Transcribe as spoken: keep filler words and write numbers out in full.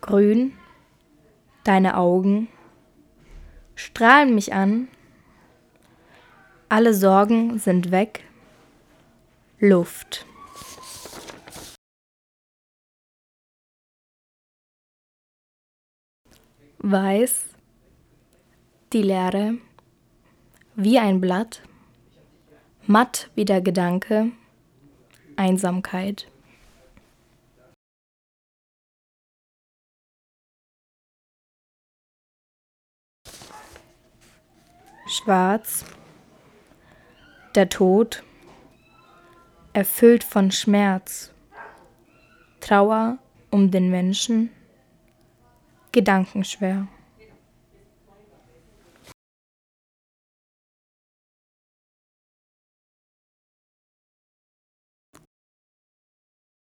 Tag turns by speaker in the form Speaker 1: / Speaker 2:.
Speaker 1: Grün, deine Augen strahlen mich an, alle Sorgen sind weg, Luft. Weiß, die Leere, wie ein Blatt, matt wie der Gedanke, Einsamkeit. Schwarz, der Tod, erfüllt von Schmerz, Trauer um den Menschen, gedankenschwer.